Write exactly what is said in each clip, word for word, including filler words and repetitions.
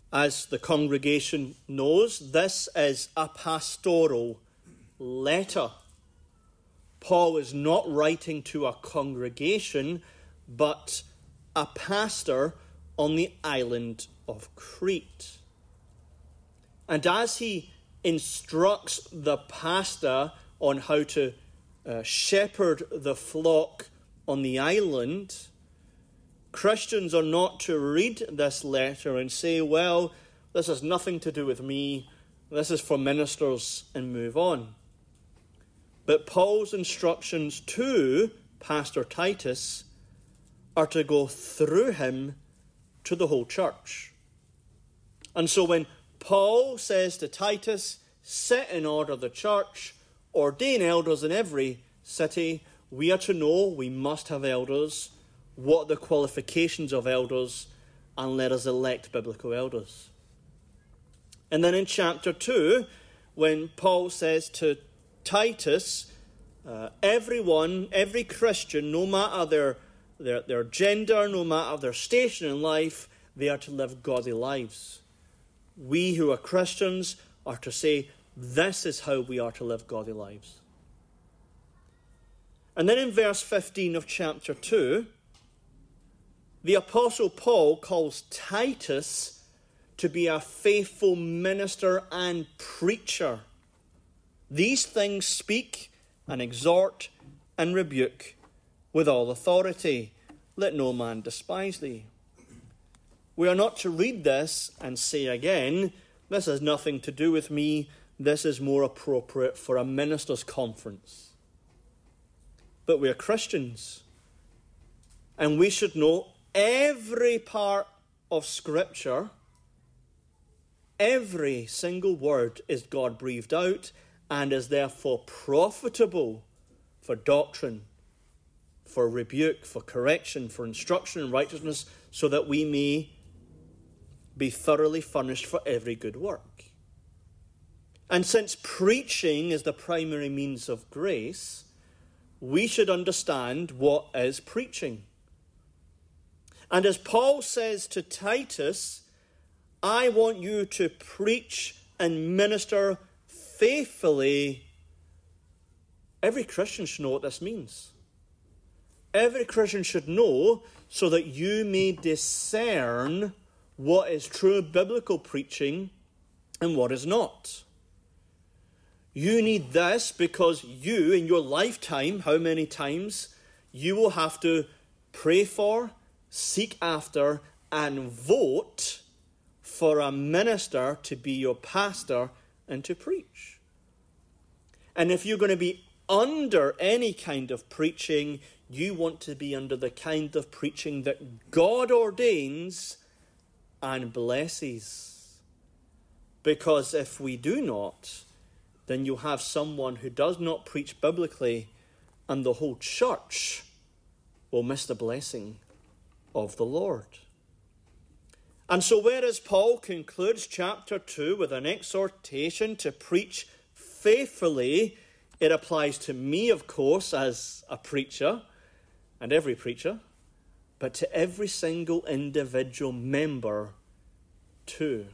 As the congregation knows, this is a pastoral letter. Paul is not writing to a congregation, but a pastor on the island of Crete. And as he instructs the pastor on how to uh, shepherd the flock on the island, Christians are not to read this letter and say, well, this has nothing to do with me, this is for ministers, and move on. But Paul's instructions to Pastor Titus are to go through him to the whole church. And so when Paul says to Titus, set in order the church, ordain elders in every city, we are to know we must have elders, what are the qualifications of elders, and let us elect biblical elders. And then in chapter two, when Paul says to Titus, uh, everyone, every Christian, no matter their, their, their gender, no matter their station in life, they are to live godly lives. We who are Christians are to say, this is how we are to live godly lives. And then in verse fifteen of chapter two, the Apostle Paul calls Titus to be a faithful minister and preacher. These things speak and exhort and rebuke with all authority. Let no man despise thee. We are not to read this and say again, this has nothing to do with me, this is more appropriate for a ministers' conference. But we are Christians, and we should know every part of Scripture, every single word is God-breathed out and is therefore profitable for doctrine, for rebuke, for correction, for instruction in righteousness, so that we may be thoroughly furnished for every good work. And since preaching is the primary means of grace, we should understand what is preaching. And as Paul says to Titus, I want you to preach and minister faithfully. Every Christian should know what this means. Every Christian should know so that you may discern what is true biblical preaching and what is not. You need this because you, in your lifetime, how many times, you will have to pray for, seek after, and vote for a minister to be your pastor and to preach. And if you're going to be under any kind of preaching, you want to be under the kind of preaching that God ordains and blesses. Because if we do not, then you'll have someone who does not preach biblically, and the whole church will miss the blessing of the Lord. And so whereas Paul concludes chapter two with an exhortation to preach faithfully, it applies to me, of course, as a preacher, and every preacher, but to every single individual member too.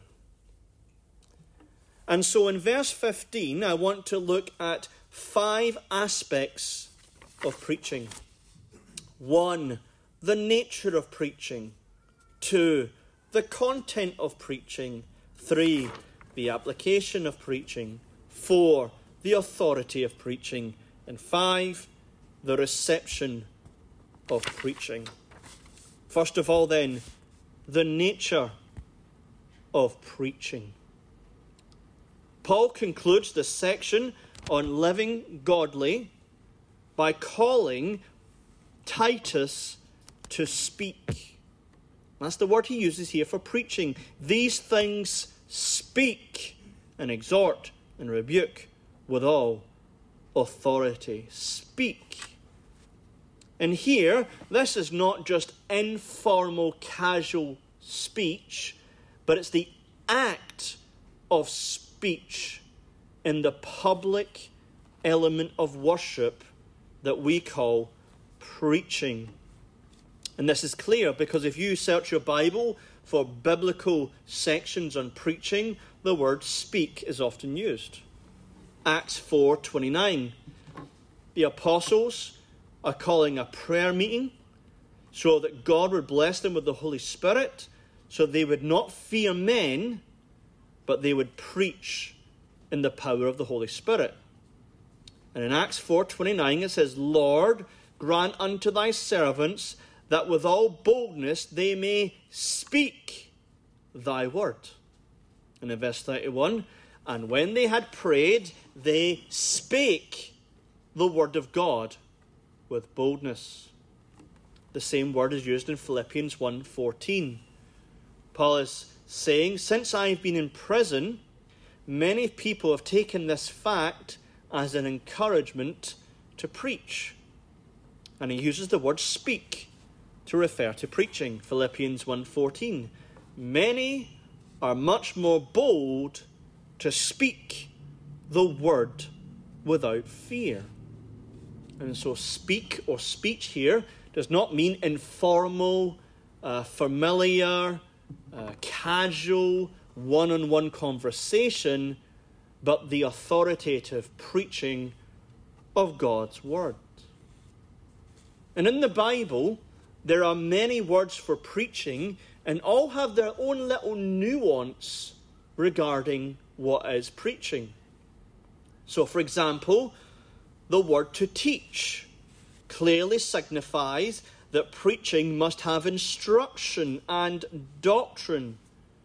And so in verse fifteen, I want to look at five aspects of preaching. One, the nature of preaching. Two, the content of preaching. Three, the application of preaching. Four, the authority of preaching. And five, the reception of preaching. First of all then, the nature of preaching. Paul concludes this section on living godly by calling Titus to speak. That's the word he uses here for preaching. These things speak and exhort and rebuke with all authority. Speak. And here, this is not just informal, casual speech, but it's the act of speech in the public element of worship that we call preaching. And this is clear because if you search your Bible for biblical sections on preaching, the word speak is often used. Acts four twenty-nine. The apostles are calling a prayer meeting so that God would bless them with the Holy Spirit, so they would not fear men, but they would preach in the power of the Holy Spirit. And in Acts four twenty-nine it says, Lord, grant unto thy servants that with all boldness they may speak thy word. And in verse thirty-one, and when they had prayed, they spake the word of God with boldness. The same word is used in Philippians one fourteen. Paul is saying, since I've been in prison, many people have taken this fact as an encouragement to preach. And he uses the word speak to refer to preaching. Philippians one fourteen. Many are much more bold to speak the word without fear. And so speak or speech here does not mean informal, uh, familiar, uh, casual, one-on-one conversation, but the authoritative preaching of God's word. And in the Bible, there are many words for preaching, and all have their own little nuance regarding what is preaching. So, for example, the word to teach clearly signifies that preaching must have instruction and doctrine.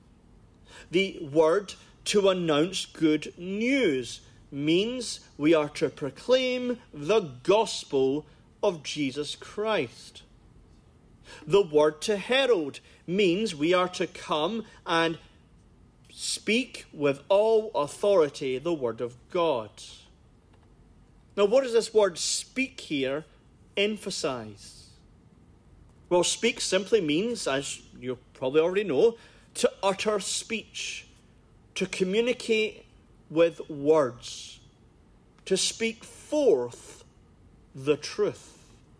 The word to announce good news means we are to proclaim the gospel of Jesus Christ. The word to herald means we are to come and speak with all authority the word of God. Now, what does this word speak here emphasize? Well, speak simply means, as you probably already know, to utter speech, to communicate with words, to speak forth the truth.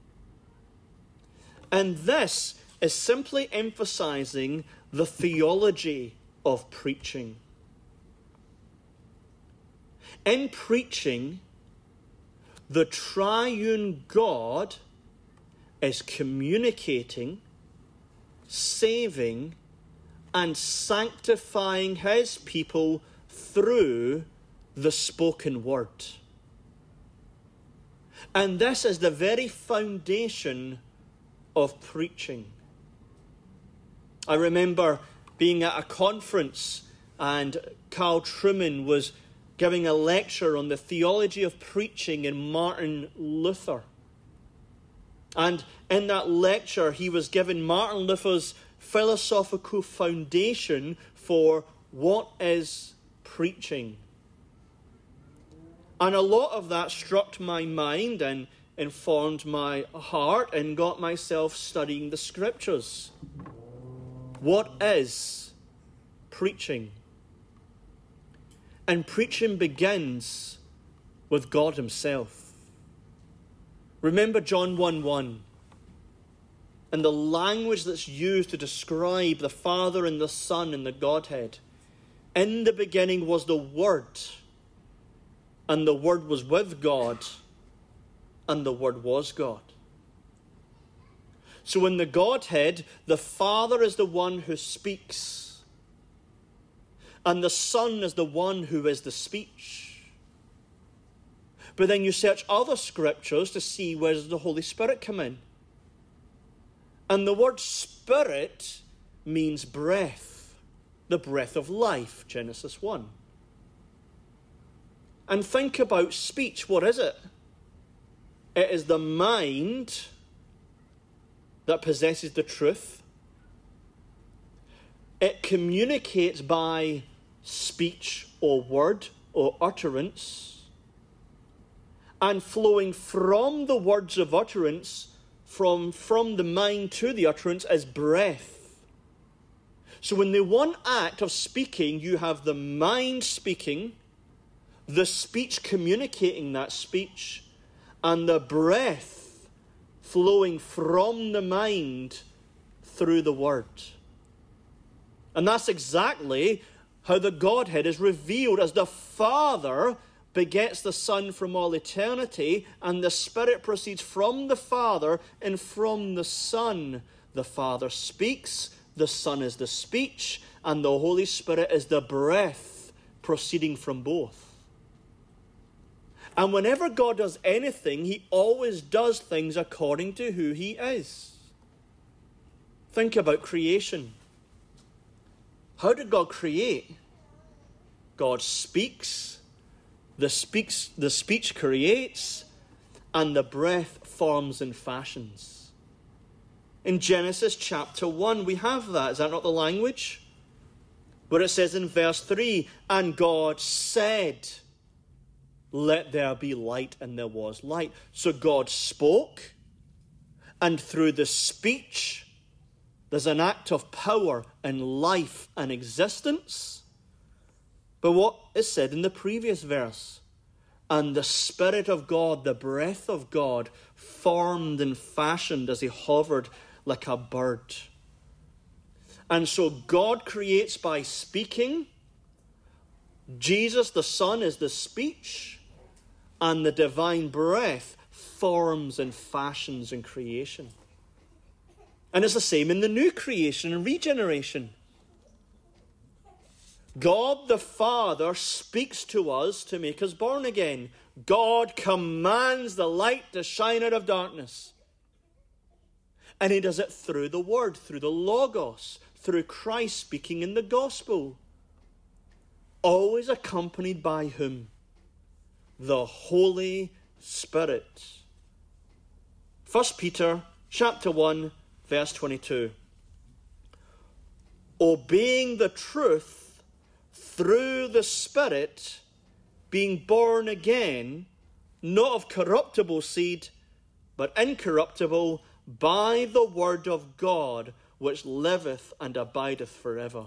And this is simply emphasizing the theology of preaching. In preaching, the triune God is communicating, saving, and sanctifying his people through the spoken word. And this is the very foundation of preaching. I remember being at a conference and Carl Trueman was giving a lecture on the theology of preaching in Martin Luther. And in that lecture, he was given Martin Luther's philosophical foundation for what is preaching. And a lot of that struck my mind and informed my heart and got myself studying the scriptures. What is preaching? And preaching begins with God himself. Remember John one one. And the language that's used to describe the Father and the Son and the Godhead. In the beginning was the Word, and the Word was with God, and the Word was God. So in the Godhead, the Father is the one who speaks, and the Son is the one who is the speech. But then you search other scriptures to see where does the Holy Spirit come in. And the word spirit means breath, the breath of life, Genesis one. And think about speech. What is it? It is the mind that possesses the truth. It communicates by speech or word or utterance. And flowing from the words of utterance, From, from the mind to the utterance is breath. So in the one act of speaking, you have the mind speaking, the speech communicating that speech, and the breath flowing from the mind through the word. And that's exactly how the Godhead is revealed, as the Father begets the Son from all eternity, and the Spirit proceeds from the Father and from the Son. The Father speaks, the Son is the speech, and the Holy Spirit is the breath proceeding from both. And whenever God does anything, he always does things according to who he is. Think about creation. How did God create? God speaks, the speaks, the speech creates, and the breath forms and fashions. In Genesis chapter one, we have that. Is that not the language? Where it says in verse three, and God said, let there be light, and there was light. So God spoke, and through the speech, there's an act of power and life and existence. But what is said in the previous verse? And the Spirit of God, the breath of God, formed and fashioned as he hovered like a bird. And so God creates by speaking. Jesus, the Son, is the speech. And the divine breath forms and fashions in creation. And it's the same in the new creation and regeneration. God the Father speaks to us to make us born again. God commands the light to shine out of darkness. And he does it through the Word, through the Logos, through Christ speaking in the Gospel. Always accompanied by whom? The Holy Spirit. First Peter chapter one, verse twenty-two. Obeying the truth through the Spirit, being born again, not of corruptible seed, but incorruptible, by the word of God, which liveth and abideth forever.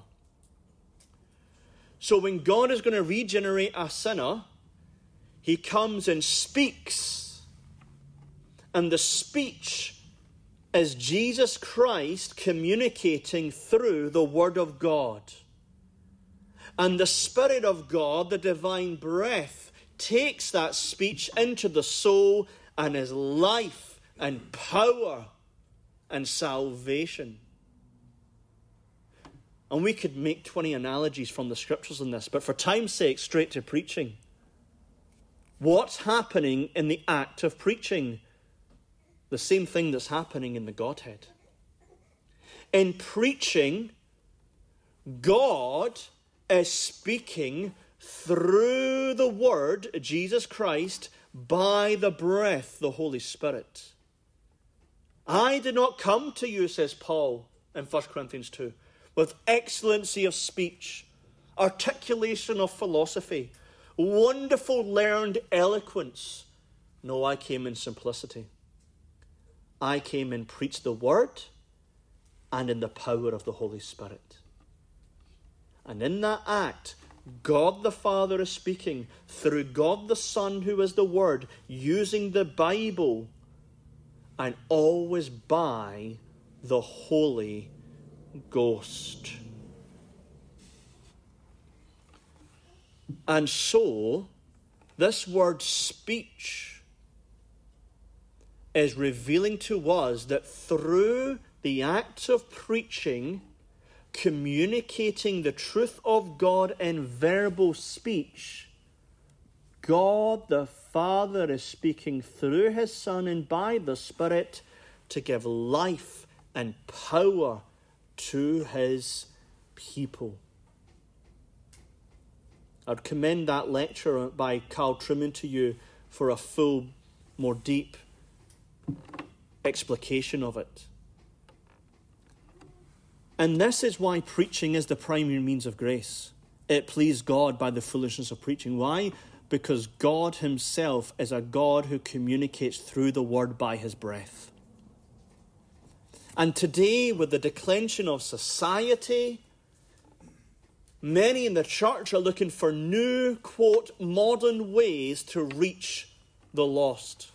So when God is going to regenerate a sinner, he comes and speaks. And the speech is Jesus Christ communicating through the Word of God. And the Spirit of God, the divine breath, takes that speech into the soul and is life and power and salvation. And we could make twenty analogies from the Scriptures on this, but for time's sake, straight to preaching. What's happening in the act of preaching? The same thing that's happening in the Godhead. In preaching, God is speaking through the Word, Jesus Christ, by the breath, the Holy Spirit. I did not come to you, says Paul in First Corinthians two, with excellency of speech, articulation of philosophy, wonderful learned eloquence. No, I came in simplicity. I came and preached the Word and in the power of the Holy Spirit. And in that act, God the Father is speaking through God the Son, who is the Word, using the Bible, and always by the Holy Ghost. And so, this word speech is revealing to us that through the act of preaching, communicating the truth of God in verbal speech, God the Father is speaking through his Son and by the Spirit to give life and power to his people. I'd commend that lecture by Carl Trueman to you for a full, more deep explication of it. And this is why preaching is the primary means of grace. It pleased God by the foolishness of preaching. Why? Because God himself is a God who communicates through the Word by his breath. And today, with the declension of society, many in the church are looking for new, quote, modern ways to reach the lost.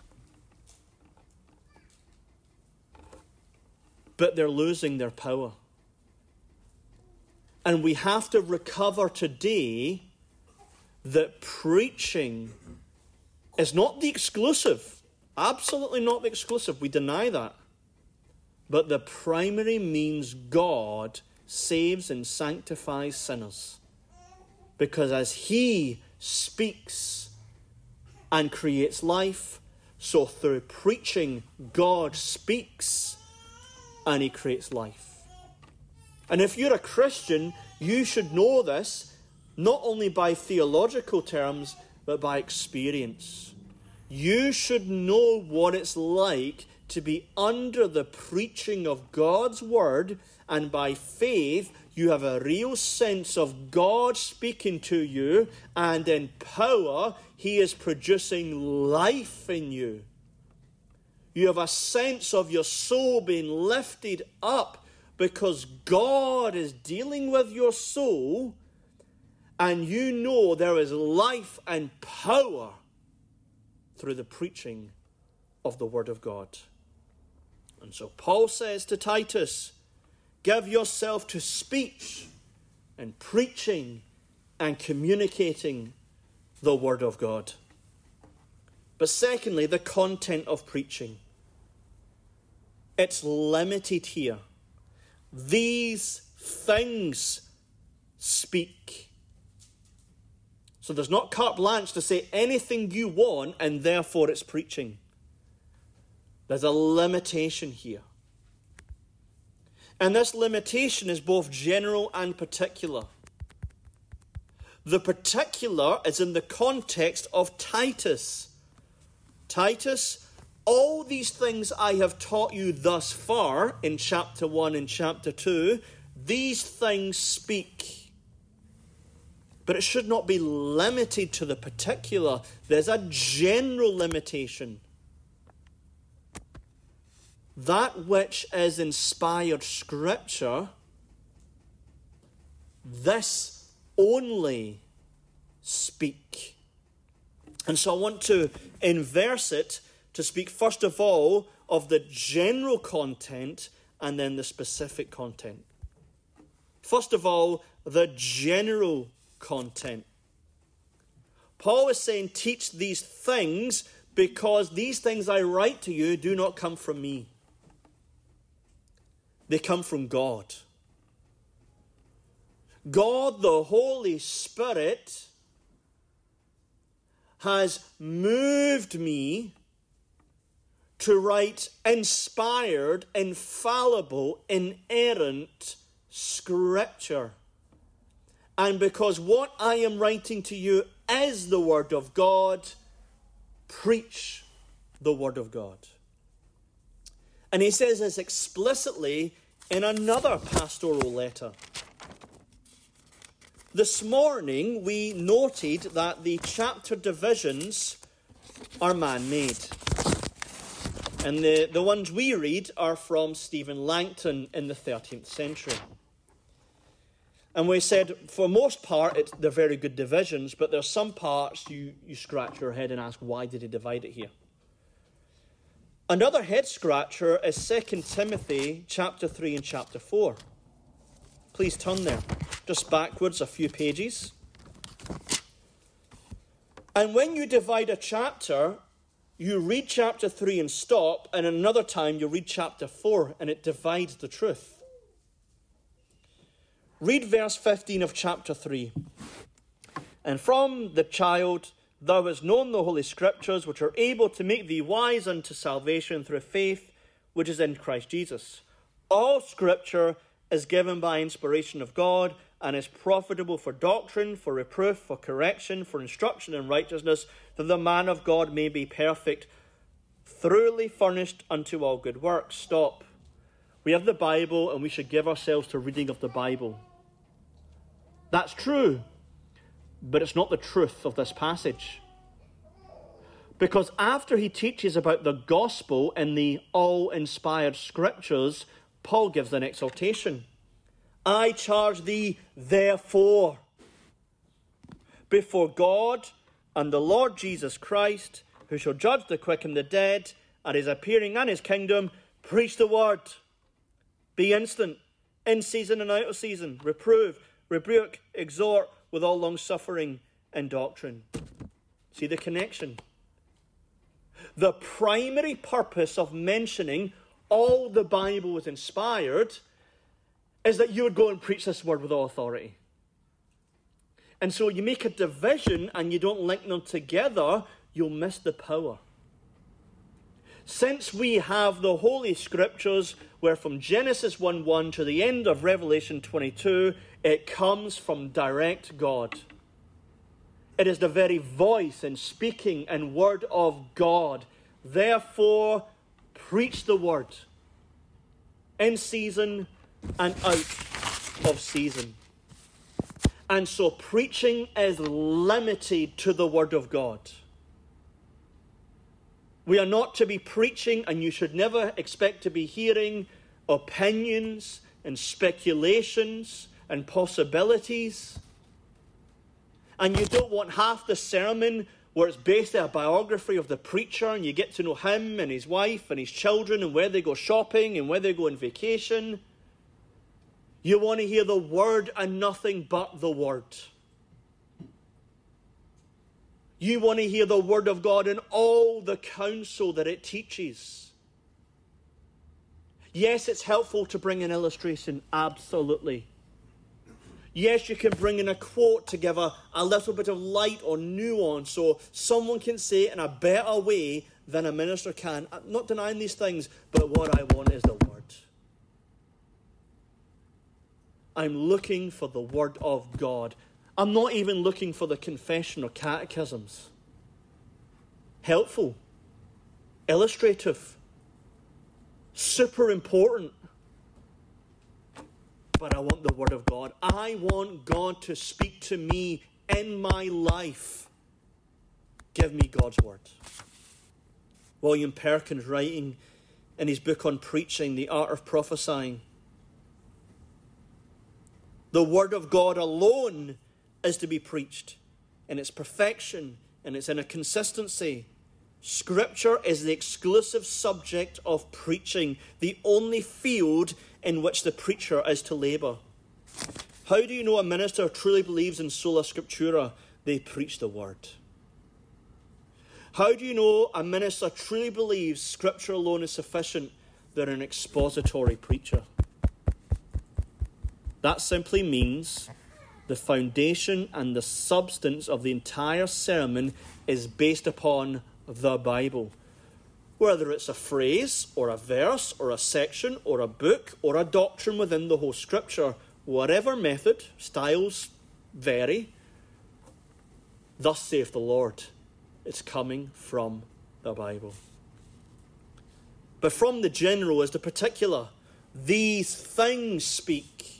But they're losing their power. And we have to recover today that preaching is not the exclusive. Absolutely not the exclusive. We deny that. But the primary means God saves and sanctifies sinners. Because as he speaks and creates life, so through preaching, God speaks and he creates life. And if you're a Christian, you should know this, not only by theological terms, but by experience. You should know what it's like to be under the preaching of God's word, and by faith you have a real sense of God speaking to you, and in power he is producing life in you. You have a sense of your soul being lifted up because God is dealing with your soul, and you know there is life and power through the preaching of the word of God. And so Paul says to Titus, give yourself to speech and preaching and communicating the word of God. But secondly, the content of preaching. It's limited here. These things speak. So there's not carte blanche to say anything you want and therefore it's preaching. There's a limitation here. And this limitation is both general and particular. The particular is in the context of Titus. Titus, all these things I have taught you thus far in chapter one and chapter two, these things speak. But it should not be limited to the particular. There's a general limitation. That which is inspired Scripture, this only speak. And so I want to inverse it to speak first of all of the general content and then the specific content. First of all, the general content. Paul is saying, teach these things because these things I write to you do not come from me. They come from God. God, the Holy Spirit, has moved me to write inspired, infallible, inerrant Scripture. And because what I am writing to you is the Word of God, preach the Word of God. And he says this explicitly in another pastoral letter. This morning we noted that the chapter divisions are man-made. And the, the ones we read are from Stephen Langton in the thirteenth century. And we said, for most part, it's, they're very good divisions, but there's some parts you, you scratch your head and ask, why did he divide it here? Another head-scratcher is Second Timothy chapter three and chapter four. Please turn there, just backwards a few pages. And when you divide a chapter, you read chapter three and stop, and another time you read chapter four, and it divides the truth. Read verse fifteen of chapter three. And from the child thou hast known the Holy Scriptures, which are able to make thee wise unto salvation through faith, which is in Christ Jesus. All Scripture is given by inspiration of God, and is profitable for doctrine, for reproof, for correction, for instruction in righteousness, that the man of God may be perfect, thoroughly furnished unto all good works. Stop. We have the Bible, and we should give ourselves to reading of the Bible. That's true. But it's not the truth of this passage. Because after he teaches about the gospel in the all-inspired Scriptures, Paul gives an exhortation. I charge thee, therefore, before God and the Lord Jesus Christ, who shall judge the quick and the dead, at his appearing and his kingdom, preach the word. Be instant, in season and out of season. Reprove, rebuke, exhort with all long-suffering and doctrine. See the connection? The primary purpose of mentioning all the Bible was inspired is that you would go and preach this word with all authority. And so you make a division and you don't link them together, you'll miss the power. Since we have the Holy Scriptures, where from Genesis one one to the end of Revelation twenty-two, it comes from direct God. It is the very voice and speaking and word of God. Therefore, preach the word in season and out of season. And so preaching is limited to the word of God. We are not to be preaching, and you should never expect to be hearing opinions and speculations and possibilities. And you don't want half the sermon where it's basically a biography of the preacher and you get to know him and his wife and his children and where they go shopping and where they go on vacation. You want to hear the word and nothing but the word. You want to hear the word of God and all the counsel that it teaches. Yes, it's helpful to bring an illustration, absolutely. Yes, you can bring in a quote to give a, a little bit of light or nuance so someone can say it in a better way than a minister can. I'm not denying these things, but what I want is the word. I'm looking for the word of God. I'm not even looking for the confession or catechisms. Helpful, illustrative, super important. But I want the word of God. I want God to speak to me in my life. Give me God's word. William Perkins, writing in his book on preaching, The Art of Prophesying, the word of God alone is to be preached in its perfection and its inner consistency. Scripture is the exclusive subject of preaching, the only field in which the preacher is to labour. How do you know a minister truly believes in sola scriptura? They preach the word. How do you know a minister truly believes Scripture alone is sufficient? They're an expository preacher. That simply means the foundation and the substance of the entire sermon is based upon the Bible. Whether it's a phrase or a verse or a section or a book or a doctrine within the whole Scripture, whatever method, styles vary, thus saith the Lord. It's coming from the Bible. But from the general is the particular. These things speak.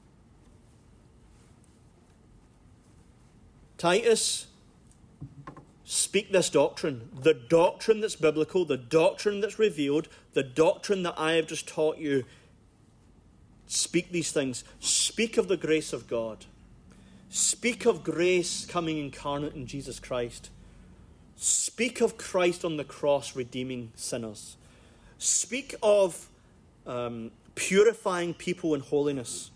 Titus, speak this doctrine. The doctrine that's biblical, the doctrine that's revealed, the doctrine that I have just taught you. Speak these things. Speak of the grace of God. Speak of grace coming incarnate in Jesus Christ. Speak of Christ on the cross redeeming sinners. Speak of um, purifying people in holiness.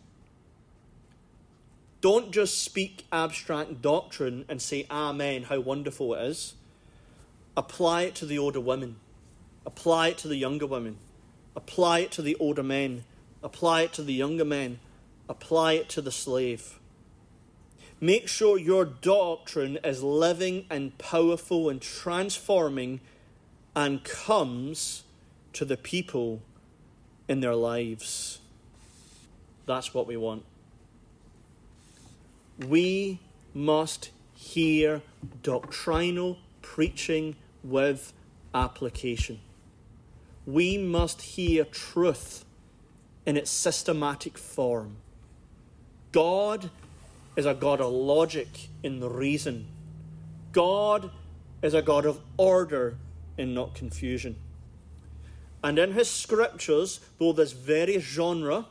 Don't just speak abstract doctrine and say, Amen, how wonderful it is. Apply it to the older women. Apply it to the younger women. Apply it to the older men. Apply it to the younger men. Apply it to the slave. Make sure your doctrine is living and powerful and transforming and comes to the people in their lives. That's what we want. We must hear doctrinal preaching with application. We must hear truth in its systematic form. God is a God of logic in the reason. God is a God of order and not confusion. And in his scriptures, though this very genre,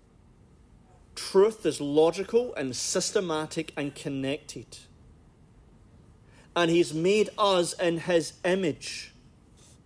truth is logical and systematic and connected. And he's made us in his image.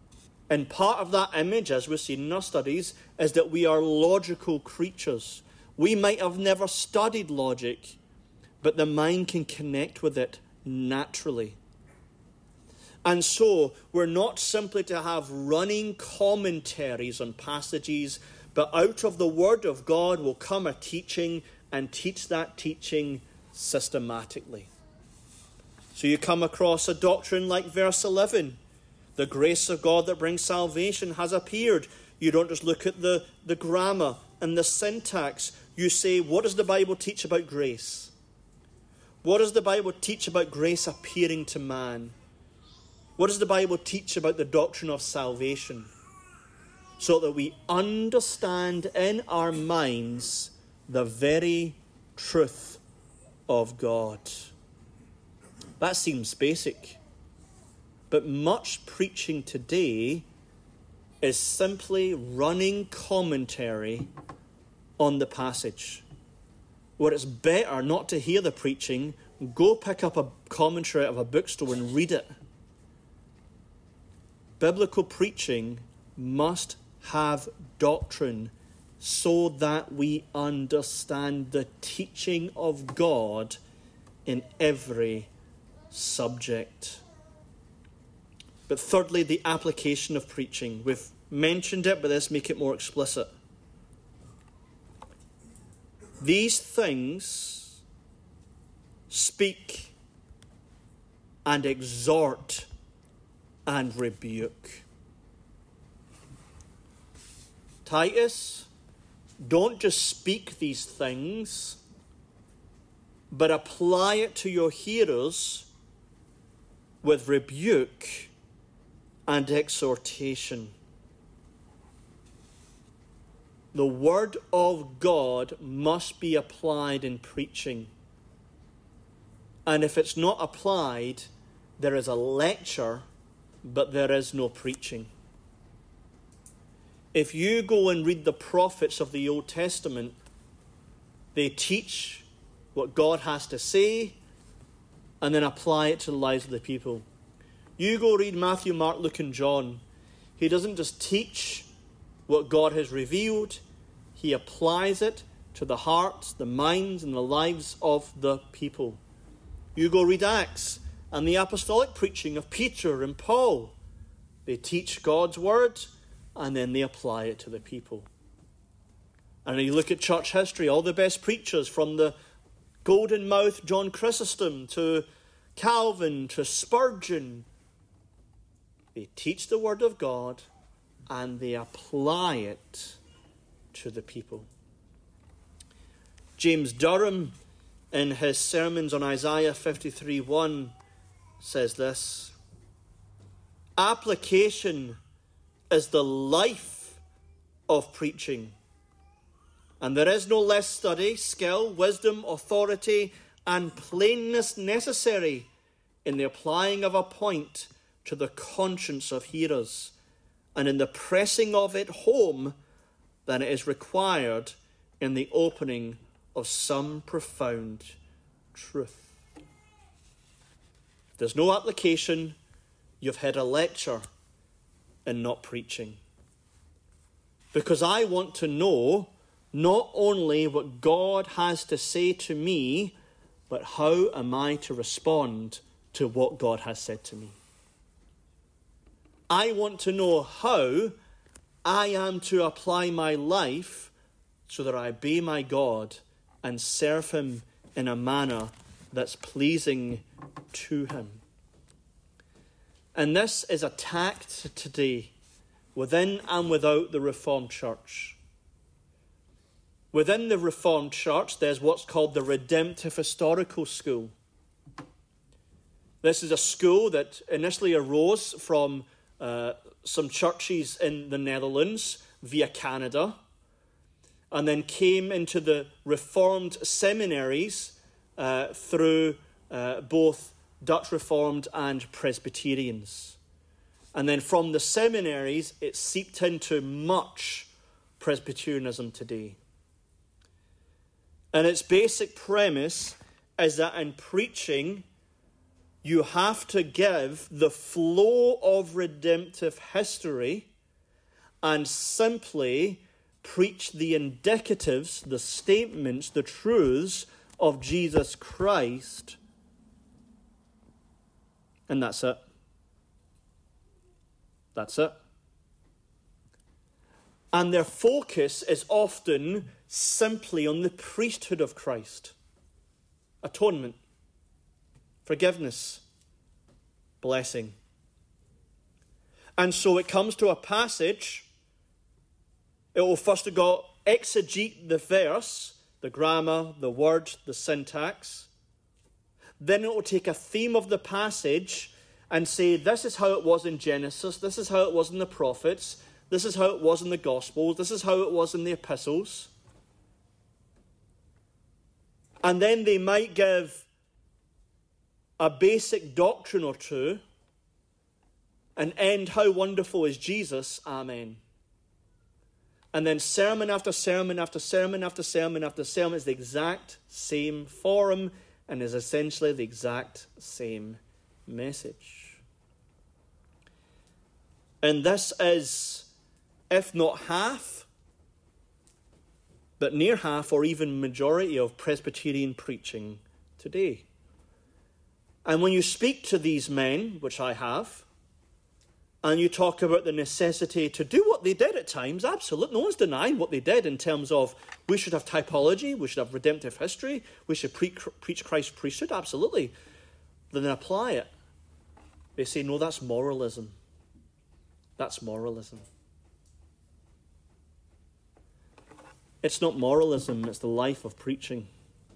And part of that image, as we've seen in our studies, is that we are logical creatures. We might have never studied logic, but the mind can connect with it naturally. And so, we're not simply to have running commentaries on passages, but out of the Word of God will come a teaching, and teach that teaching systematically. So you come across a doctrine like verse eleven. The grace of God that brings salvation has appeared. You don't just look at the, the grammar and the syntax. You say, what does the Bible teach about grace? What does the Bible teach about grace appearing to man? What does the Bible teach about the doctrine of salvation? So that we understand in our minds the very truth of God. That seems basic. But much preaching today is simply running commentary on the passage. Where it's better not to hear the preaching, go pick up a commentary out of a bookstore and read it. Biblical preaching must have doctrine so that we understand the teaching of God in every subject. But thirdly, the application of preaching. We've mentioned it, but let's make it more explicit. These things speak and exhort and rebuke. Titus, don't just speak these things, but apply it to your hearers with rebuke and exhortation. The Word of God must be applied in preaching. And if it's not applied, there is a lecture, but there is no preaching. If you go and read the prophets of the Old Testament, they teach what God has to say and then apply it to the lives of the people. You go read Matthew, Mark, Luke, and John. He doesn't just teach what God has revealed. He applies it to the hearts, the minds, and the lives of the people. You go read Acts and the apostolic preaching of Peter and Paul. They teach God's word and then they apply it to the people. And you look at church history, all the best preachers from the golden-mouthed John Chrysostom to Calvin to Spurgeon, they teach the word of God and they apply it to the people. James Durham, in his sermons on Isaiah fifty-three one, says this: application is the life of preaching, and there is no less study, skill, wisdom, authority, and plainness necessary in the applying of a point to the conscience of hearers, and in the pressing of it home than it is required in the opening of some profound truth. If there's no application, you've had a lecture and not preaching. Because I want to know not only what God has to say to me, but how am I to respond to what God has said to me. I want to know how I am to apply my life so that I obey my God and serve him in a manner that's pleasing to him. And this is attacked today within and without the Reformed Church. Within the Reformed Church, there's what's called the Redemptive Historical School. This is a school that initially arose from uh, some churches in the Netherlands via Canada, and then came into the Reformed seminaries uh, through uh, both Dutch Reformed and Presbyterians. And then from the seminaries, it seeped into much Presbyterianism today. And its basic premise is that in preaching, you have to give the flow of redemptive history and simply preach the indicatives, the statements, the truths of Jesus Christ. And that's it. That's it. And their focus is often simply on the priesthood of Christ. Atonement, forgiveness, blessing. And so it comes to a passage. It will first of all exegete the verse, the grammar, the word, the syntax. Then it will take a theme of the passage and say, this is how it was in Genesis, this is how it was in the prophets, this is how it was in the Gospels, this is how it was in the epistles. And then they might give a basic doctrine or two and end, how wonderful is Jesus, amen. And then sermon after sermon after sermon after sermon after sermon is the exact same form and is essentially the exact same message. And this is, if not half, but near half or even majority of Presbyterian preaching today. And when you speak to these men, which I have, and you talk about the necessity to do what they did at times, absolutely, no one's denying what they did in terms of we should have typology, we should have redemptive history, we should pre- preach Christ's priesthood, absolutely. Then they apply it. They say, no, that's moralism. That's moralism. It's not moralism, it's the life of preaching.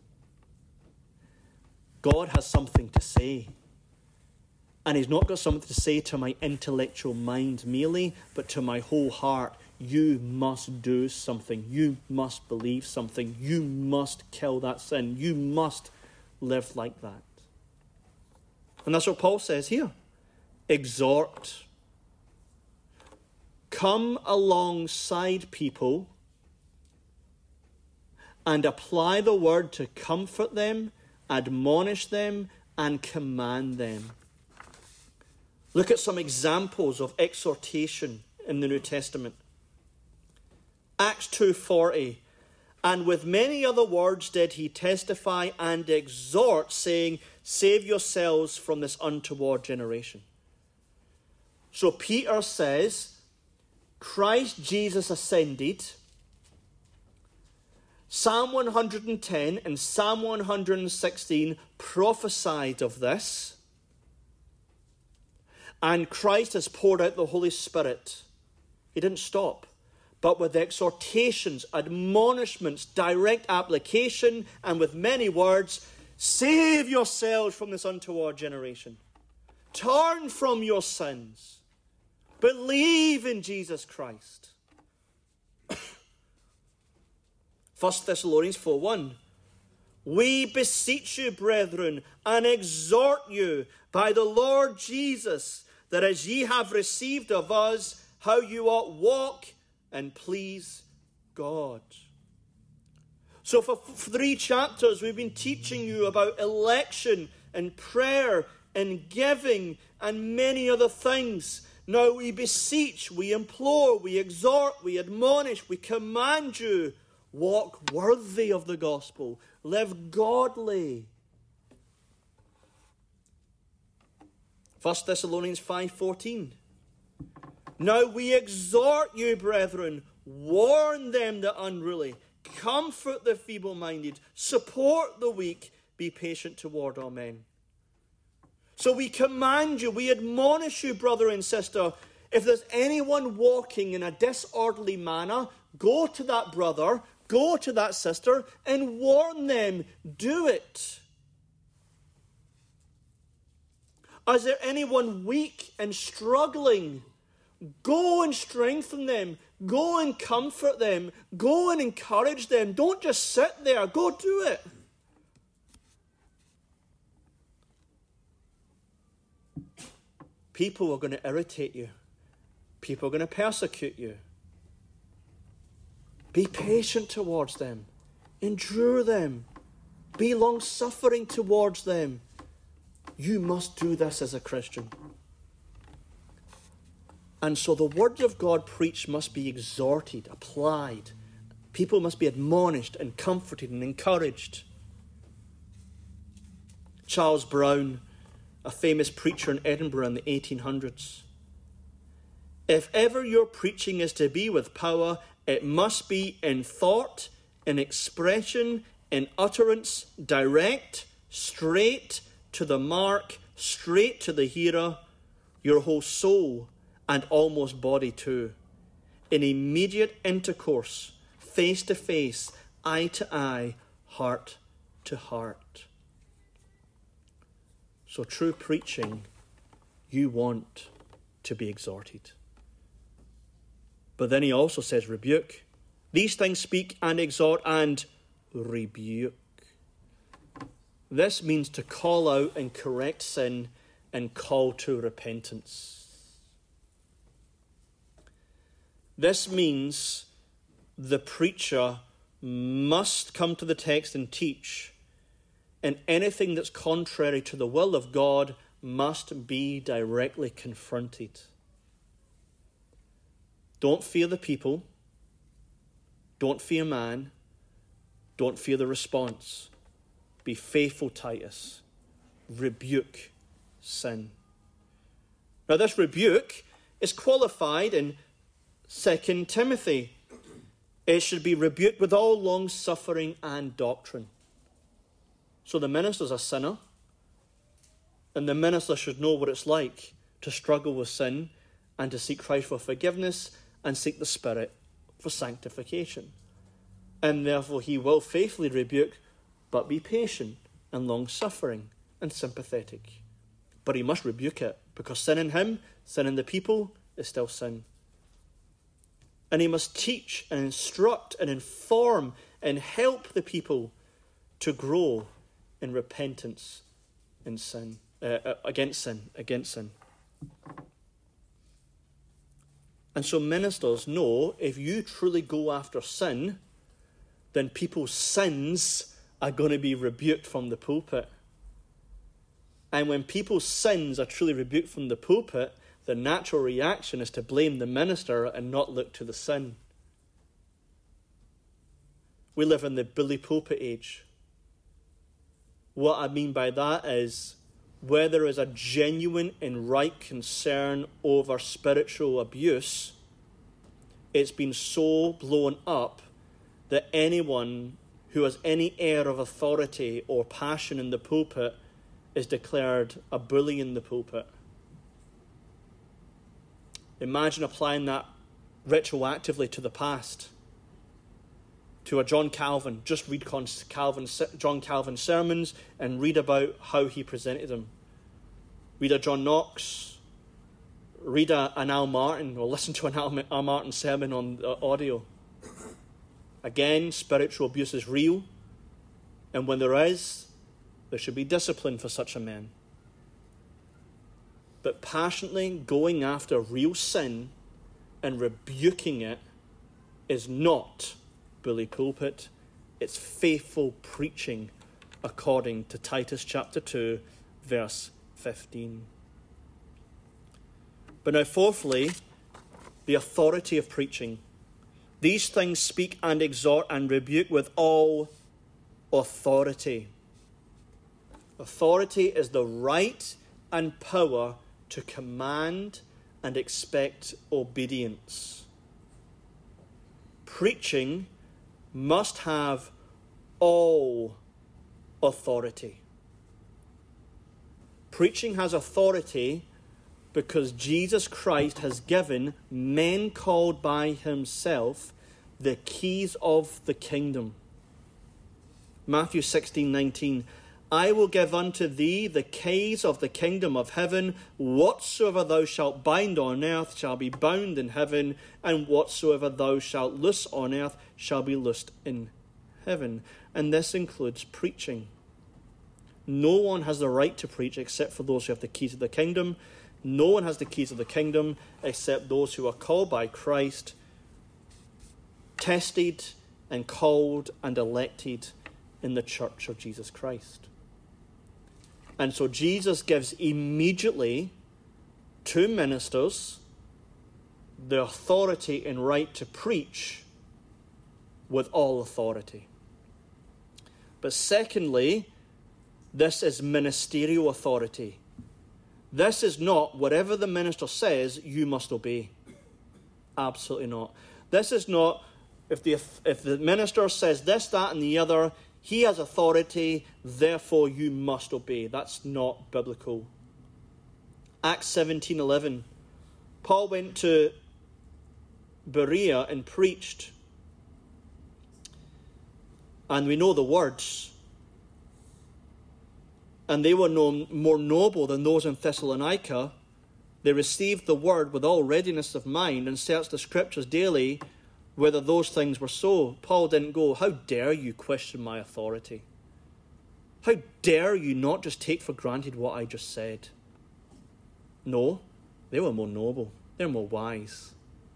God has something to say. And he's not got something to say to my intellectual mind merely, but to my whole heart. You must do something. You must believe something. You must kill that sin. You must live like that. And that's what Paul says here. Exhort. Come alongside people and apply the word to comfort them, admonish them, and command them. Look at some examples of exhortation in the New Testament. Acts two forty. And with many other words did he testify and exhort, saying, save yourselves from this untoward generation. So Peter says, Christ Jesus ascended. Psalm one hundred ten and Psalm one hundred sixteen prophesied of this. And Christ has poured out the Holy Spirit. He didn't stop. But with exhortations, admonishments, direct application, and with many words, save yourselves from this untoward generation. Turn from your sins. Believe in Jesus Christ. First Thessalonians four one. We beseech you, brethren, and exhort you by the Lord Jesus, that as ye have received of us, how you ought walk and please God. So for three chapters, we've been teaching you about election and prayer and giving and many other things. Now we beseech, we implore, we exhort, we admonish, we command you, walk worthy of the gospel, live godly. First Thessalonians five fourteen. Now we exhort you, brethren, warn them that unruly, comfort the feeble-minded, support the weak, be patient toward all men. So we command you, we admonish you, brother and sister, if there's anyone walking in a disorderly manner, go to that brother, go to that sister, and warn them. Do it. Is there anyone weak and struggling? Go and strengthen them. Go and comfort them. Go and encourage them. Don't just sit there. Go do it. People are going to irritate you. People are going to persecute you. Be patient towards them. Endure them. Be long-suffering towards them. You must do this as a Christian. And so the word of God preached must be exhorted, applied, People must be admonished and comforted and encouraged. Charles Brown, a famous preacher in Edinburgh in the eighteen hundreds. If ever your preaching is to be with power, it must be in thought, in expression, in utterance, direct, straight to the mark, straight to the hearer, your whole soul and almost body too. In immediate intercourse, face to face, eye to eye, heart to heart. So true preaching, you want to be exhorted. But then he also says rebuke. These things speak and exhort and rebuke. This means to call out and correct sin and call to repentance. This means the preacher must come to the text and teach, and anything that's contrary to the will of God must be directly confronted. Don't fear the people. Don't fear man. Don't fear the response. Be faithful, Titus. Rebuke sin. Now, this rebuke is qualified in Second Timothy. It should be rebuked with all long-suffering and doctrine. So the minister's a sinner, and the minister should know what it's like to struggle with sin and to seek Christ for forgiveness and seek the Spirit for sanctification. And therefore he will faithfully rebuke, but be patient and long-suffering and sympathetic. But he must rebuke it, because sin in him, sin in the people, is still sin. And he must teach and instruct and inform and help the people to grow in repentance in sin, uh, against sin, against sin. And so ministers know, if you truly go after sin, then people's sins are going to be rebuked from the pulpit. And when people's sins are truly rebuked from the pulpit, the natural reaction is to blame the minister and not look to the sin. We live in the bully pulpit age. What I mean by that is, where there is a genuine and right concern over spiritual abuse, it's been so blown up that anyone who has any air of authority or passion in the pulpit is declared a bully in the pulpit. Imagine applying that retroactively to the past. To a John Calvin. Just read Calvin, John Calvin's sermons and read about how he presented them. Read a John Knox. Read a, an Al Martin, or listen to an Al, Al Martin sermon on uh, audio. Again, spiritual abuse is real. And when there is, there should be discipline for such a man. But passionately going after real sin and rebuking it is not bully pulpit. It's faithful preaching according to Titus chapter two, verse fifteen. But now fourthly, the authority of preaching. These things speak and exhort and rebuke with all authority. Authority is the right and power to command and expect obedience. Preaching must have all authority. Preaching has authority because Jesus Christ has given men called by himself the keys of the kingdom. Matthew sixteen nineteen. I will give unto thee the keys of the kingdom of heaven. Whatsoever thou shalt bind on earth shall be bound in heaven, and whatsoever thou shalt loose on earth shall be loosed in heaven. And this includes preaching. No one has the right to preach except for those who have the keys of the kingdom. No one has the keys of the kingdom except those who are called by Christ, tested and called and elected in the church of Jesus Christ. And so Jesus gives immediately to ministers the authority and right to preach with all authority. But secondly, this is ministerial authority. This is not whatever the minister says, you must obey. Absolutely not. This is not, if the, if the minister says this, that, and the other, he has authority, therefore you must obey. That's not biblical. Acts seventeen eleven. Paul went to Berea and preached. And we know the words. And they were known more noble than those in Thessalonica. They received the word with all readiness of mind and searched the scriptures daily whether those things were so. Paul didn't go, how dare you question my authority? How dare you not just take for granted what I just said? No, they were more noble. They're more wise.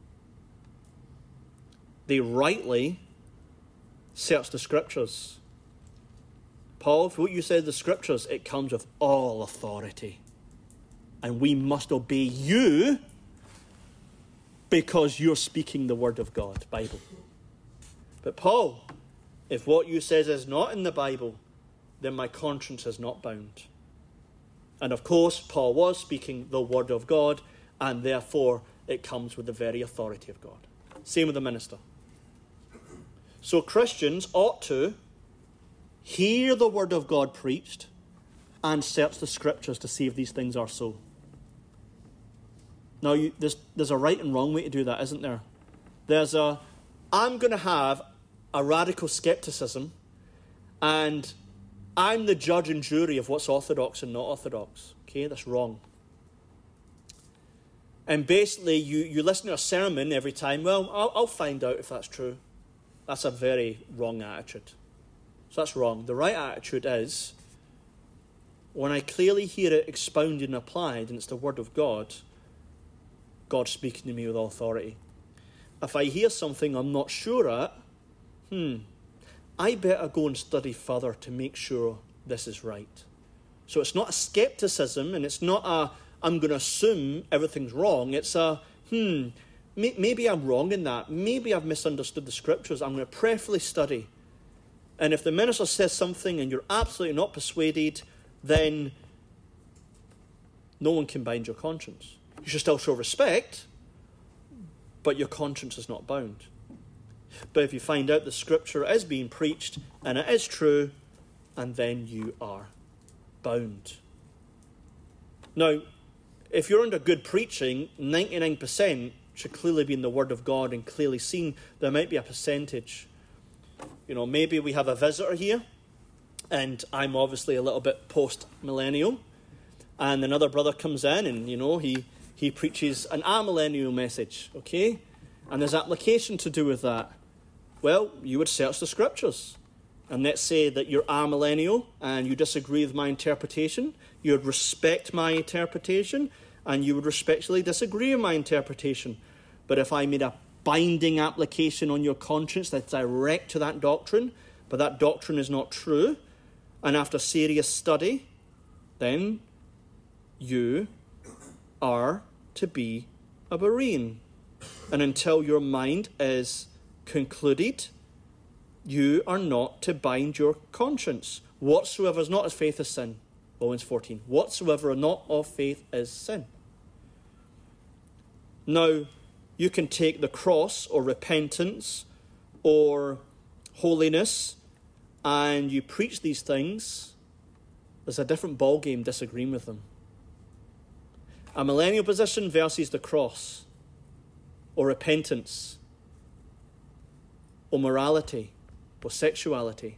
They rightly searched the scriptures. Paul, for what you said, the scriptures, it comes with all authority. And we must obey you because you're speaking the word of God, Bible. But Paul, if what you says is not in the Bible, then my conscience is not bound. And of course, Paul was speaking the word of God, and therefore it comes with the very authority of God. Same with the minister. So Christians ought to hear the word of God preached and search the scriptures to see if these things are so. Now, you, there's, there's a right and wrong way to do that, isn't there? There's a, I'm going to have a radical skepticism, and I'm the judge and jury of what's orthodox and not orthodox. Okay, that's wrong. And basically, you, you listen to a sermon every time, well, I'll, I'll find out if that's true. That's a very wrong attitude. So that's wrong. The right attitude is, when I clearly hear it expounded and applied, and it's the word of God, God speaking to me with authority. If I hear something I'm not sure at, hmm, I better go and study further to make sure this is right. So it's not a skepticism, and it's not a, I'm going to assume everything's wrong. It's a, hmm, may, maybe I'm wrong in that. Maybe I've misunderstood the scriptures. I'm going to prayerfully study. And if the minister says something and you're absolutely not persuaded, then no one can bind your conscience. You should still show respect, but your conscience is not bound. But if you find out the scripture is being preached and it is true, and then you are bound. Now, if you're under good preaching, ninety-nine percent should clearly be in the word of God and clearly seen. There might be a percentage. You know, maybe we have a visitor here, and I'm obviously a little bit post-millennial, and another brother comes in and, you know, he, he preaches an amillennial message, okay? And there's application to do with that. Well, you would search the scriptures. And let's say that you're amillennial and you disagree with my interpretation. You would respect my interpretation, and you would respectfully disagree with my interpretation. But if I made a binding application on your conscience that's direct to that doctrine, but that doctrine is not true, and after serious study, then you are to be a Berean. And until your mind is concluded, you are not to bind your conscience. Whatsoever is not of faith is sin. Romans fourteen. Whatsoever is not of faith is sin. Now, you can take the cross or repentance or holiness and you preach these things. There's a different ballgame disagreeing with them. A millennial position versus the cross or repentance or morality or sexuality.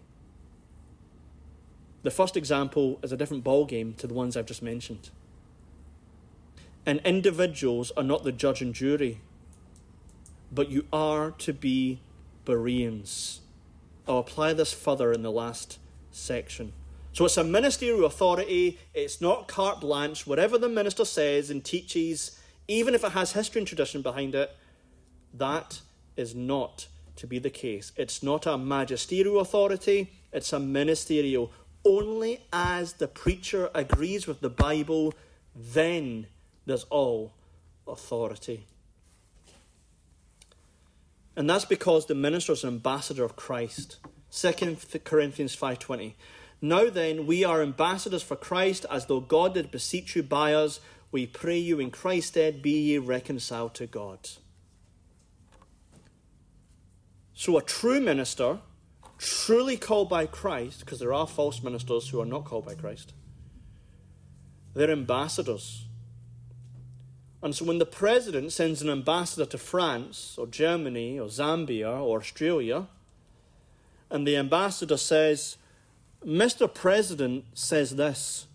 The first example is a different ballgame to the ones I've just mentioned. And individuals are not the judge and jury, but you are to be Bereans. I'll apply this further in the last section. So it's a ministerial authority. It's not carte blanche. Whatever the minister says and teaches, even if it has history and tradition behind it, that is not to be the case. It's not a magisterial authority. It's a ministerial. Only as the preacher agrees with the Bible, then there's all authority. And that's because the minister is an ambassador of Christ. Second Corinthians five twenty. Now then, we are ambassadors for Christ, as though God did beseech you by us. We pray you in Christ's stead, be ye reconciled to God. So a true minister, truly called by Christ, because there are false ministers who are not called by Christ, they're ambassadors. And so when the president sends an ambassador to France or Germany or Zambia or Australia, and the ambassador says, Mister President says this,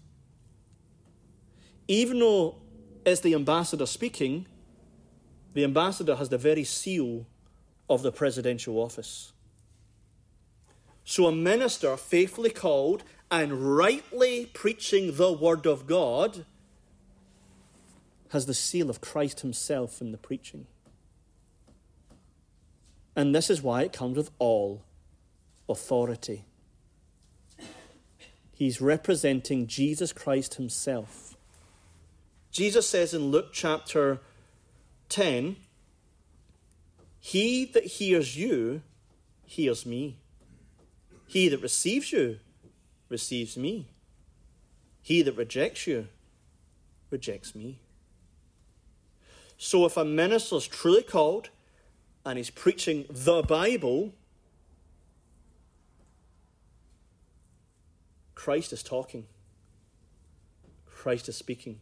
even though it's the ambassador speaking, the ambassador has the very seal of the presidential office. So a minister faithfully called and rightly preaching the word of God has the seal of Christ himself in the preaching. And this is why it comes with all authority. He's representing Jesus Christ himself. Jesus says in Luke chapter ten, he that hears you hears me. He that receives you receives me. He that rejects you rejects me. So if a minister is truly called and he's preaching the Bible, Christ is talking. Christ is speaking.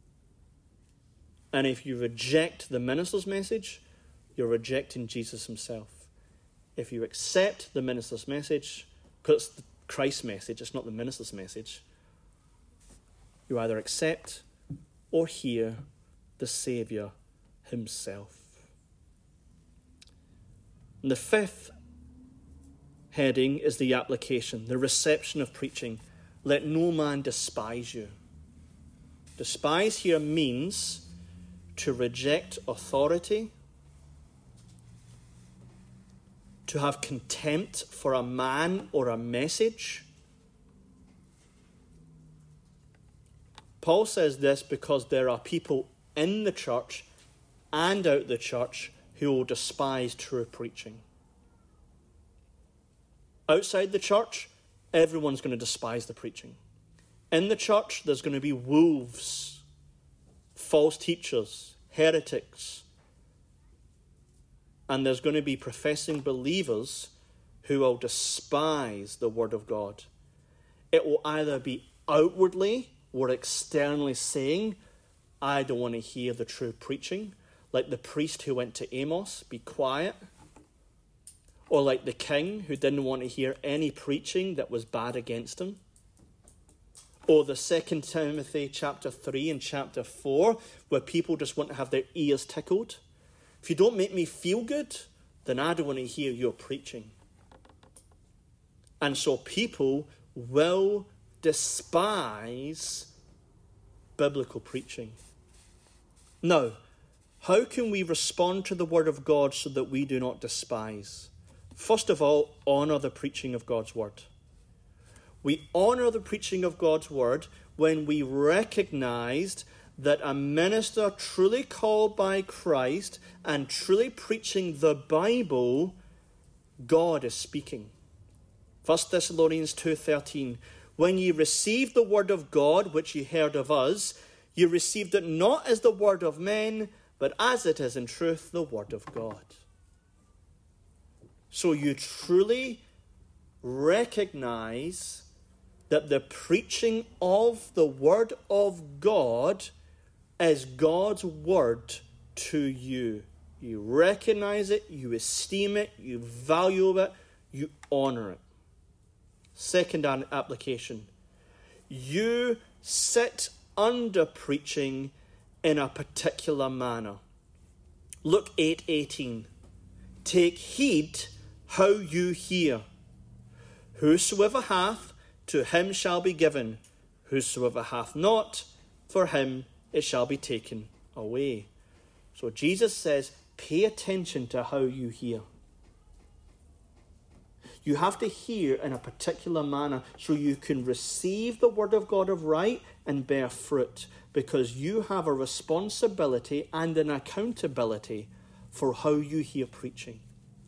And if you reject the minister's message, you're rejecting Jesus himself. If you accept the minister's message, because it's Christ's message, it's not the minister's message, you either accept or hear the Saviour himself. And the fifth heading is the application, the reception of preaching. Let no man despise you. Despise here means to reject authority, to have contempt for a man or a message. Paul says this because there are people in the church and out the church who will despise true preaching. Outside the church, everyone's going to despise the preaching. In the church, there's going to be wolves, false teachers, heretics, and there's going to be professing believers who will despise the word of God. It will either be outwardly or externally saying, I don't want to hear the true preaching, like the priest who went to Amos, be quiet. Or like the king who didn't want to hear any preaching that was bad against him. Or the Second Timothy chapter three and chapter four, where people just want to have their ears tickled. If you don't make me feel good, then I don't want to hear your preaching. And so people will despise biblical preaching. Now, how can we respond to the word of God so that we do not despise? First of all, honour the preaching of God's word. We honour the preaching of God's word when we recognise that a minister truly called by Christ and truly preaching the Bible, God is speaking. First Thessalonians two thirteen, when ye received the word of God, which ye heard of us, ye received it not as the word of men, but as it is in truth the word of God. So you truly recognize that the preaching of the word of God is God's word to you. You recognize it, you esteem it, you value it, you honor it. Second application. You sit under preaching in a particular manner. Luke eight eighteen. Take heed how you hear. Whosoever hath, to him shall be given. Whosoever hath not, for him it shall be taken away. So Jesus says, pay attention to how you hear. You have to hear in a particular manner so you can receive the word of God of right and bear fruit, because you have a responsibility and an accountability for how you hear preaching.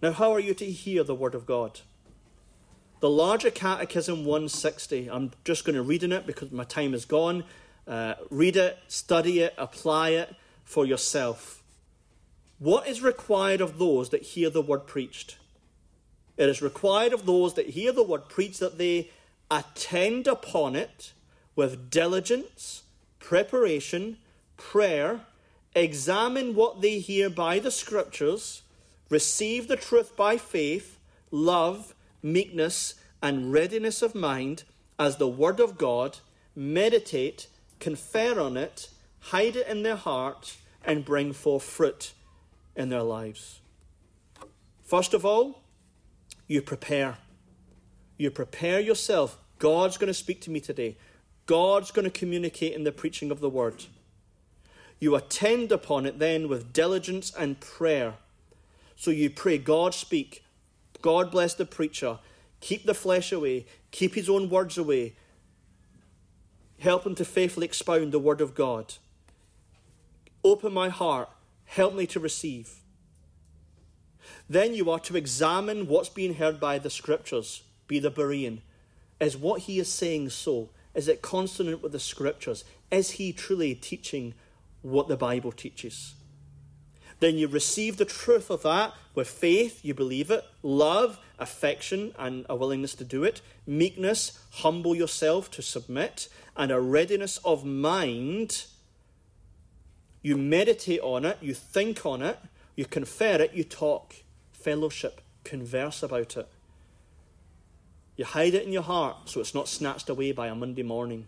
Now, how are you to hear the word of God? The Larger Catechism one sixty, I'm just going to read in it because my time is gone. Uh, read it, study it, apply it for yourself. What is required of those that hear the word preached? It is required of those that hear the word preached that they attend upon it with diligence, preparation, prayer, examine what they hear by the Scriptures, receive the truth by faith, love, meekness, and readiness of mind as the word of God, meditate, confer on it, hide it in their hearts, and bring forth fruit in their lives. First of all, you prepare. You prepare yourself. God's going to speak to me today. God's going to communicate in the preaching of the word. You attend upon it then with diligence and prayer. So you pray, God speak. God bless the preacher. Keep the flesh away. Keep his own words away. Help him to faithfully expound the word of God. Open my heart. Help me to receive. Then you are to examine what's being heard by the Scriptures. Be the Berean. Is what he is saying so? Is it consonant with the Scriptures? Is he truly teaching what the Bible teaches? Then you receive the truth of that with faith, you believe it, love, affection, and a willingness to do it, meekness, humble yourself to submit, and a readiness of mind. You meditate on it, you think on it, you confer it, you talk, fellowship, converse about it. You hide it in your heart so it's not snatched away by a Monday morning.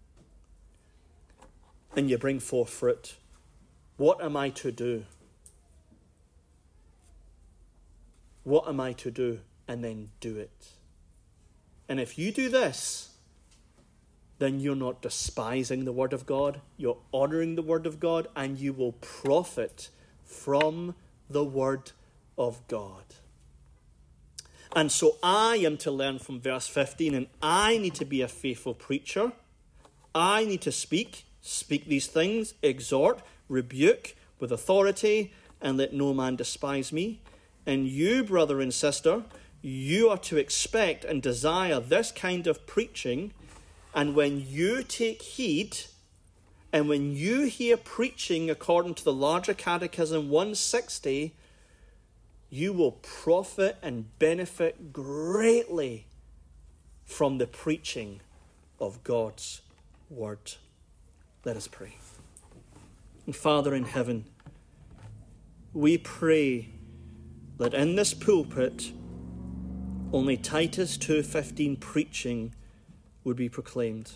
And you bring forth fruit. What am I to do? What am I to do? And then do it. And if you do this, then you're not despising the word of God. You're honouring the word of God, and you will profit from the word of God. And so I am to learn from verse fifteen, and I need to be a faithful preacher. I need to speak, speak these things, exhort, rebuke with authority, and let no man despise me. And you, brother and sister, you are to expect and desire this kind of preaching. And when you take heed, and when you hear preaching according to the Larger Catechism one sixty, you will profit and benefit greatly from the preaching of God's word. Let us pray. And Father in heaven, we pray that in this pulpit only Titus two fifteen preaching would be proclaimed.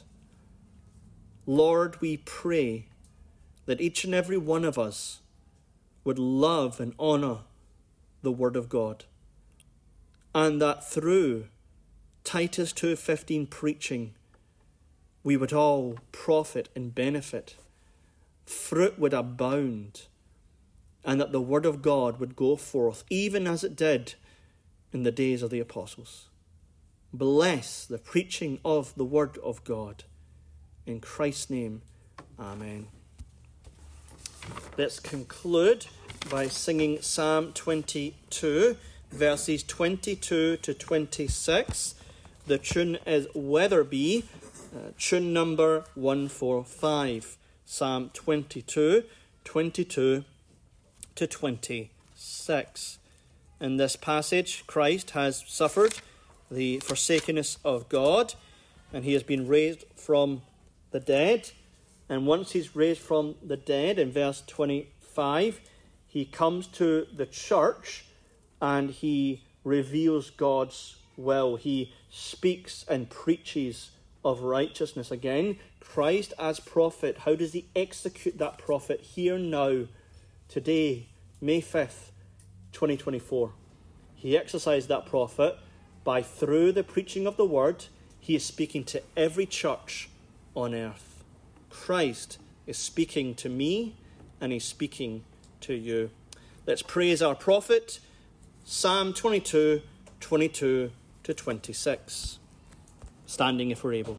Lord, we pray that each and every one of us would love and honour the word of God, and that through Titus two fifteen preaching we would all profit and benefit. Fruit would abound, and that the word of God would go forth, even as it did in the days of the apostles. Bless the preaching of the word of God. In Christ's name, amen. Let's conclude by singing Psalm twenty-two, verses twenty-two to twenty-six. The tune is Weatherby, uh, tune number one forty-five. Psalm twenty-two, twenty-two to twenty-six. In this passage, Christ has suffered the forsakenness of God, and he has been raised from the dead. And once he's raised from the dead, in verse twenty-five, he comes to the church and he reveals God's will. He speaks and preaches of righteousness. Again, Christ as prophet, how does he execute that prophet here now, today, May fifth, twenty twenty-four? He exercised that prophet by, through the preaching of the word, he is speaking to every church on earth. Christ is speaking to me, and he's speaking to you. Let's praise our prophet. Psalm twenty-two, twenty-two to twenty-six. Standing if we're able.